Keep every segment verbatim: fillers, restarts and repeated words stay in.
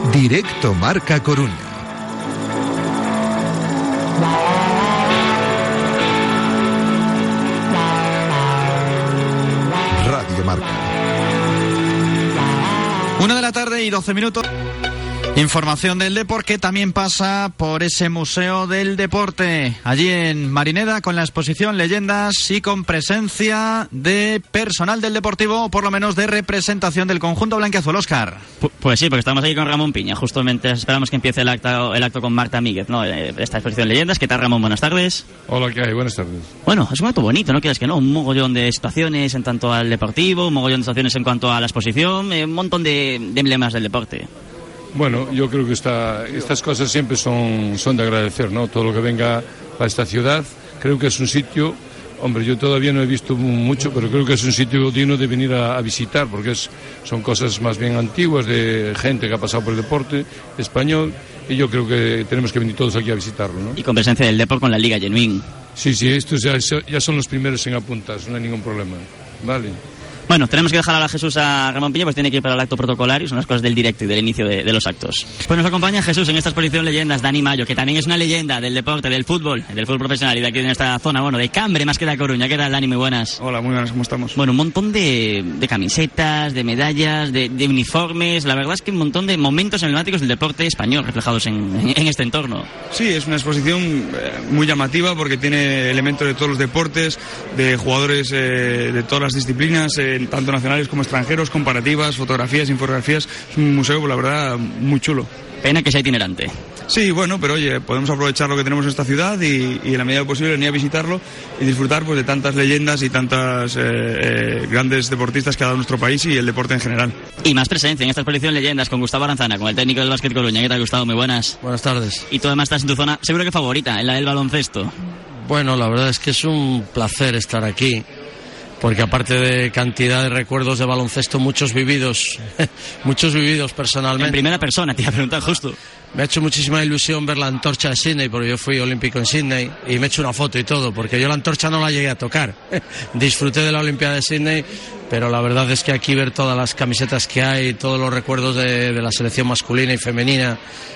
Directo Marca Coruña. Radio Marca. Una de la tarde y doce minutos. Información del deporte que también pasa por ese Museo del Deporte, allí en Marineda, con la exposición Leyendas y con presencia de personal del Deportivo, o por lo menos de representación del conjunto blanquiazul. Óscar. Pues sí, porque estamos aquí con Ramón Piña, justamente esperamos que empiece el acto, el acto con Marta Míguez, ¿no? Esta exposición Leyendas. ¿Qué tal, Ramón? Buenas tardes. Hola, ¿qué hay? Buenas tardes. Bueno, es un acto bonito, ¿no? Quieres que no, un mogollón de situaciones en tanto al Deportivo, un mogollón de situaciones en cuanto a la exposición, eh, un montón de, de emblemas del deporte. Bueno, yo creo que esta, estas cosas siempre son, son de agradecer, ¿no? Todo lo que venga a esta ciudad, creo que es un sitio, hombre, yo todavía no he visto mucho, pero creo que es un sitio digno de venir a, a visitar, porque es, son cosas más bien antiguas, de gente que ha pasado por el deporte español, y yo creo que tenemos que venir todos aquí a visitarlo, ¿no? Y con presencia del deporte con la Liga Genuín. Sí, sí, estos ya, ya son los primeros en apuntarse, no hay ningún problema. Vale. Bueno, tenemos que dejar ahora a Jesús a Ramón Piña, pues tiene que ir para el acto protocolario, son las cosas del directo y del inicio de, de los actos. Pues nos acompaña Jesús en esta exposición Leyendas, Dani Mayo, que también es una leyenda del deporte, del fútbol, del fútbol profesional y de aquí en esta zona, bueno, de Cambre más que de Coruña. ¿Qué tal, Dani? Muy buenas. Hola, muy buenas, ¿cómo estamos? Bueno, un montón de, de camisetas, de medallas, de, de uniformes, la verdad es que un montón de momentos emblemáticos del deporte español reflejados en, en, en este entorno. Sí, es una exposición eh, muy llamativa porque tiene elementos de todos los deportes, de jugadores eh, de todas las disciplinas, eh, tanto nacionales como extranjeros, comparativas, fotografías, infografías. Es un museo, la verdad, muy chulo. Pena que sea itinerante. Sí, bueno, pero oye, podemos aprovechar lo que tenemos en esta ciudad y, y en la medida posible venir a visitarlo y disfrutar pues de tantas leyendas y tantas eh, eh, grandes deportistas que ha dado nuestro país y el deporte en general. Y más presencia en esta exposición Leyendas con Gustavo Aranzana, con el técnico del Básquet Coruña. ¿Qué tal, Gustavo? Muy buenas. Buenas tardes. Y tú además estás en tu zona, seguro que favorita, en la del baloncesto. Bueno, la verdad es que es un placer estar aquí, porque aparte de cantidad de recuerdos de baloncesto, muchos vividos, muchos vividos personalmente. En primera persona, te iba a preguntar justo. Me ha hecho muchísima ilusión ver la antorcha de Sydney, porque yo fui olímpico en Sydney y me he hecho una foto y todo, porque yo la antorcha no la llegué a tocar. Disfruté de la Olimpiada de Sydney, pero la verdad es que aquí ver todas las camisetas que hay, todos los recuerdos de, de la selección masculina y femenina,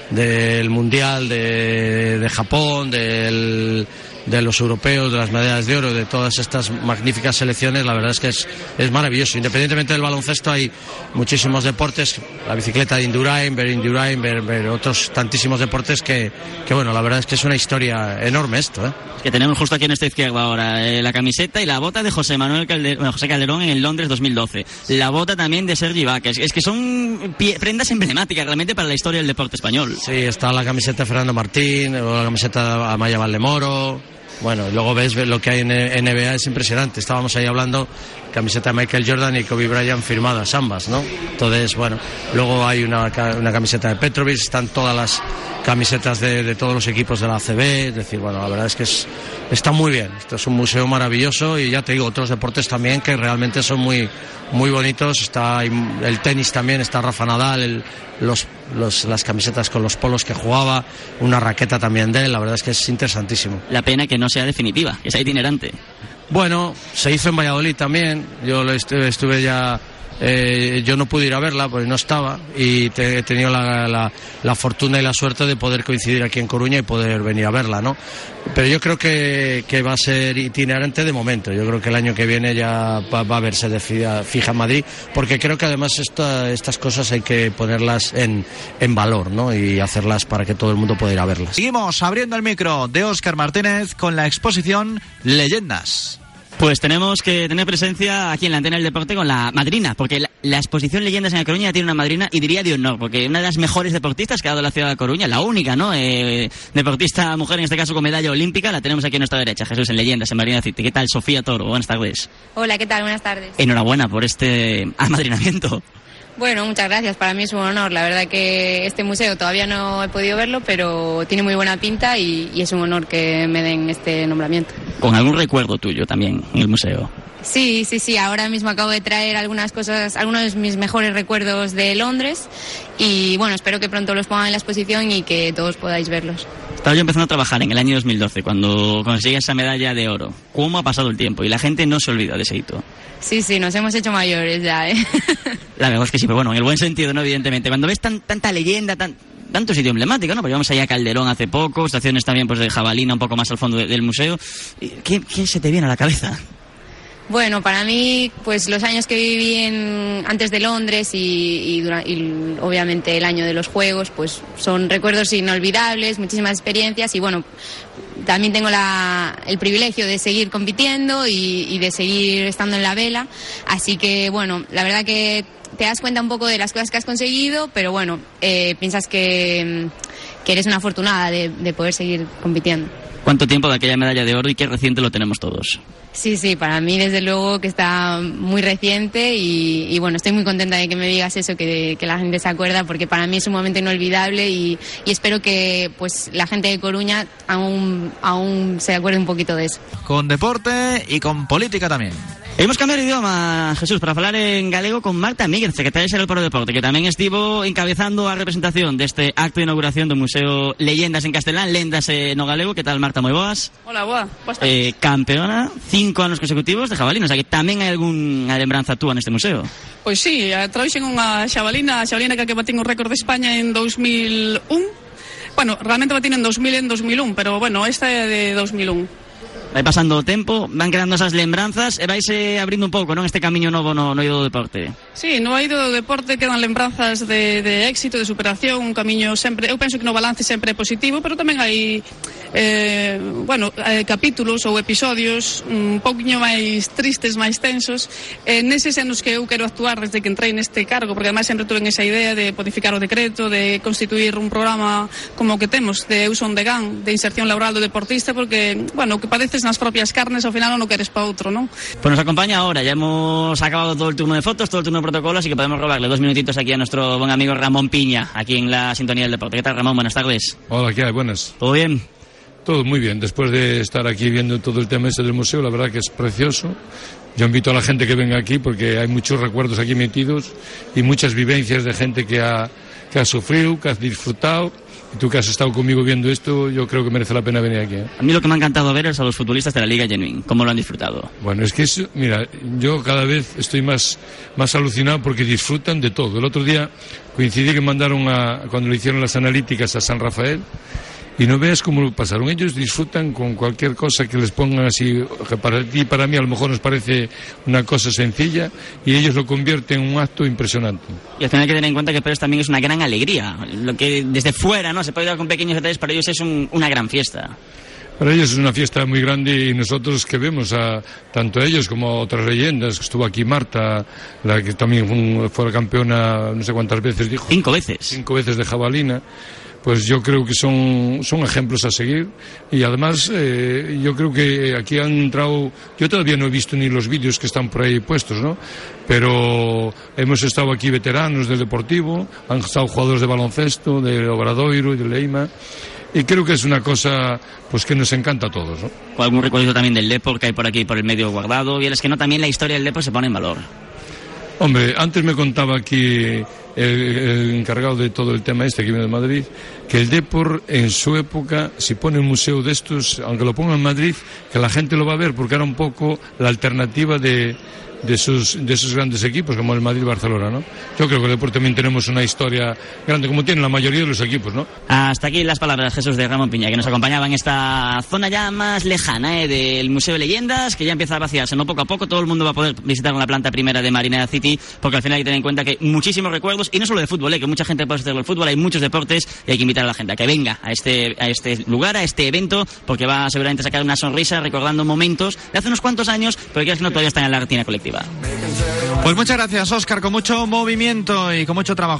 del Mundial, de, de Japón, del... de los europeos, de las medallas de oro, de todas estas magníficas selecciones, la verdad es que es, es maravilloso. Independientemente del baloncesto hay muchísimos deportes, la bicicleta de Indurain, ver Indurain, ver, ver otros tantísimos deportes que, que bueno, la verdad es que es una historia enorme esto, ¿eh? Que tenemos justo aquí en esta izquierda ahora eh, la camiseta y la bota de José Manuel Calderón, bueno, José Calderón en el Londres dos mil doce, la bota también de Sergi Vázquez. Es que son pie, prendas emblemáticas realmente para la historia del deporte español. Sí, está la camiseta de Fernando Martín, o la camiseta de Amaya Valdemoro. Bueno, luego ves lo que hay en N B A, es impresionante. Estábamos ahí hablando, camiseta de Michael Jordan y Kobe Bryant firmadas ambas, ¿no? Entonces, bueno, luego hay una, una camiseta de Petrovic, están todas las camisetas de, de todos los equipos de la A C B, es decir, bueno, la verdad es que es, está muy bien. Esto es un museo maravilloso y ya te digo, otros deportes también que realmente son muy, muy bonitos. Está el tenis también, está Rafa Nadal, el, los, los, las camisetas con los polos que jugaba, una raqueta también de él, la verdad es que es interesantísimo. La pena que no sea definitiva, que sea itinerante. Bueno, se hizo en Valladolid también, yo estuve, estuve ya... Eh, yo no pude ir a verla porque no estaba y te, he tenido la, la, la fortuna y la suerte de poder coincidir aquí en Coruña y poder venir a verla, ¿no? Pero yo creo que, que va a ser itinerante de momento. Yo creo que el año que viene ya va, va a verse de fija, fija en Madrid, porque creo que además esta, estas cosas hay que ponerlas en, en valor, ¿no? Y hacerlas para que todo el mundo pueda ir a verlas. Seguimos abriendo el micro de Óscar Martínez con la exposición Leyendas. Pues tenemos que tener presencia aquí en la antena del deporte con la madrina, porque la, la exposición Leyendas en La Coruña tiene una madrina y diría de honor, porque una de las mejores deportistas que ha dado la ciudad de Coruña, la única, ¿no? Eh, deportista mujer, en este caso con medalla olímpica, la tenemos aquí a nuestra derecha, Jesús, en Leyendas, en Marina City. ¿Qué tal, Sofía Toro? Buenas tardes. Hola, ¿qué tal? Buenas tardes. Enhorabuena por este amadrinamiento. Bueno, muchas gracias. Para mí es un honor. La verdad que este museo todavía no he podido verlo, pero tiene muy buena pinta y, y es un honor que me den este nombramiento. ¿Con algún recuerdo tuyo también en el museo? Sí, sí, sí. Ahora mismo acabo de traer algunas cosas, algunos de mis mejores recuerdos de Londres y bueno, espero que pronto los pongan en la exposición y que todos podáis verlos. Estaba yo empezando a trabajar en el año dos mil doce, cuando conseguí esa medalla de oro. ¿Cómo ha pasado el tiempo? Y la gente no se olvida de ese hito. Sí, sí, nos hemos hecho mayores ya, ¿eh? La verdad es que sí, pero bueno, en el buen sentido, ¿no? Evidentemente. Cuando ves tan, tanta leyenda, tan, tanto sitio emblemático, ¿no? Porque vamos allá a Calderón hace poco, estaciones también pues de Jabalina un poco más al fondo de, del museo. ¿Qué, ¿Qué se te viene a la cabeza? Bueno, para mí, pues los años que viví en, antes de Londres y, y, dura, y obviamente el año de los Juegos, pues son recuerdos inolvidables, muchísimas experiencias y bueno, también tengo la, el privilegio de seguir compitiendo y, y de seguir estando en la vela, así que bueno, la verdad que te das cuenta un poco de las cosas que has conseguido, pero bueno, eh, piensas que, que eres una afortunada de, de poder seguir compitiendo. ¿Cuánto tiempo de aquella medalla de oro y qué reciente lo tenemos todos? Sí, sí, para mí desde luego que está muy reciente y, y bueno, estoy muy contenta de que me digas eso, que, que la gente se acuerda, porque para mí es un momento inolvidable y, y espero que pues la gente de Coruña aún, aún se acuerde un poquito de eso. Con deporte y con política también. Hemos cambiado de idioma, Jesús, para hablar en galego con Marta Míguez, secretaria xeral para o Deporte, que tamén estivo encabezando a representación deste acto de inauguración do Museo Leyendas en castelán, Lendas no galego. Que tal, Marta? Moi boas. Hola, boa. Boas eh, campeona, cinco anos consecutivos de jabalina, o sea que tamén hai algunha lembranza túa neste museo. Pois sí, trouxen unha xabalina, a xabalina que batín o récord de España en dos mil un. Bueno, realmente batín en dos mil en dos mil un, pero bueno, esta é de dos mil un. Vai pasando o tempo, van quedando esas lembranzas e vaise abrindo un pouco, non, este camiño novo no, no eido do deporte. Sí, no eido do deporte quedan lembranzas de, de éxito, de superación, un camiño sempre, eu penso que no balance sempre é positivo, pero tamén hai eh, bueno, eh, capítulos ou episodios un pouquiño máis tristes, máis tensos, eh, neses anos que eu quero actuar desde que entrei neste cargo, porque además sempre tuve esa idea de modificar o decreto, de constituir un programa como o que temos, de uso on demand, de inserción laboral do deportista, porque, bueno, o que padeces nas propias carnes, ao final non queres para outro, non? Pues nos acompaña ahora, ya hemos acabado todo el turno de fotos, todo el turno de protocolo, así que podemos robarle dos minutitos aquí a nuestro buen amigo Ramón Piña, aquí en la sintonía del deporte. ¿Qué tal, Ramón? Buenas tardes. Hola, ¿qué hay? Buenas. ¿Todo bien? Todo muy bien, después de estar aquí viendo todo el tema este del museo, la verdad que es precioso. Yo invito a la gente que venga aquí porque hay muchos recuerdos aquí metidos y muchas vivencias de gente que ha, que ha sufrido, que ha disfrutado. Y tú que has estado conmigo viendo esto, yo creo que merece la pena venir aquí, ¿eh? A mí lo que me ha encantado ver es a los futbolistas de la Liga Genuine, cómo lo han disfrutado. Bueno, es que eso, mira, yo cada vez estoy más, más alucinado porque disfrutan de todo. El otro día coincidí que mandaron a, cuando le hicieron las analíticas a San Rafael, y no veas cómo lo pasaron. Ellos disfrutan con cualquier cosa que les pongan así, que para ti y para mí a lo mejor nos parece una cosa sencilla, y ellos lo convierten en un acto impresionante. Y al final hay que tener en cuenta que para ellos también es una gran alegría. Lo que desde fuera, ¿no?, se puede dar con pequeños detalles, para ellos es un, una gran fiesta. Para ellos es una fiesta muy grande y nosotros que vemos a tanto a ellos como a otras leyendas, que estuvo aquí Marta, la que también fue campeona no sé cuántas veces, dijo. Cinco veces. Cinco veces de jabalina. Pues yo creo que son, son ejemplos a seguir y además eh, yo creo que aquí han entrado, yo todavía no he visto ni los vídeos que están por ahí puestos, ¿no? Pero hemos estado aquí veteranos del Deportivo, han estado jugadores de baloncesto, de Obradoiro y de Leima, y creo que es una cosa pues que nos encanta a todos, ¿no? O algún recuerdo también del Depor que hay por aquí por el medio guardado, y es que no, también la historia del Depor se pone en valor. Hombre, antes me contaba aquí el, el encargado de todo el tema este que viene de Madrid, que el Depor en su época, si pone un museo de estos, aunque lo ponga en Madrid, que la gente lo va a ver porque era un poco la alternativa de, de, sus, de esos grandes equipos como el Madrid y Barcelona, ¿no? Yo creo que el Depor también tenemos una historia grande, como tienen la mayoría de los equipos, ¿no? Hasta aquí las palabras, Jesús, de Ramón Piña, que nos acompañaba en esta zona ya más lejana, ¿eh?, del Museo de Leyendas, que ya empieza a vaciarse, ¿no? Poco a poco todo el mundo va a poder visitar la planta primera de Marineda City, porque al final hay que tener en cuenta que hay muchísimos recuerdos, y no solo de fútbol, ¿eh?, que mucha gente puede hacer el fútbol, hay muchos deportes, y hay que invitar a la gente a que venga a este, a este lugar, a este evento, porque va a seguramente a sacar una sonrisa recordando momentos de hace unos cuantos años, pero que es que no todavía están en la retina colectiva. Pues muchas gracias, Óscar, con mucho movimiento y con mucho trabajo.